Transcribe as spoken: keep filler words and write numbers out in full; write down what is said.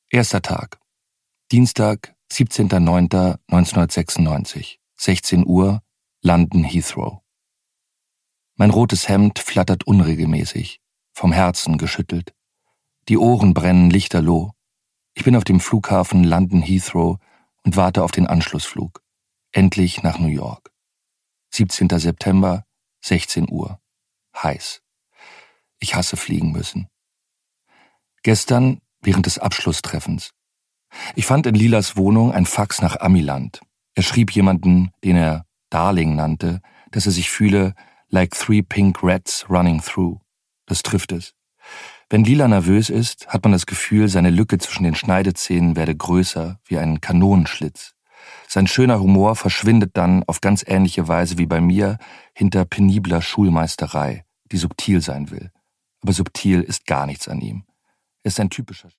Erster Tag. Dienstag, siebzehnter neunter neunzehnhundertsechsundneunzig, sechzehn Uhr, London Heathrow. Mein rotes Hemd flattert unregelmäßig, vom Herzen geschüttelt. Die Ohren brennen lichterloh. Ich bin auf dem Flughafen London Heathrow und warte auf den Anschlussflug. Endlich nach New York. siebzehnter September, sechzehn Uhr. Heiß. Ich hasse fliegen müssen. Gestern, während des Abschlusstreffens. Ich fand in Lilas Wohnung ein Fax nach Amiland. Er schrieb jemanden, den er Darling nannte, dass er sich fühle like three pink rats running through. Das trifft es. Wenn Lila nervös ist, hat man das Gefühl, seine Lücke zwischen den Schneidezähnen werde größer, wie ein Kanonenschlitz. Sein schöner Humor verschwindet dann auf ganz ähnliche Weise wie bei mir hinter penibler Schulmeisterei, die subtil sein will. Aber subtil ist gar nichts an ihm. Er ist ein typischer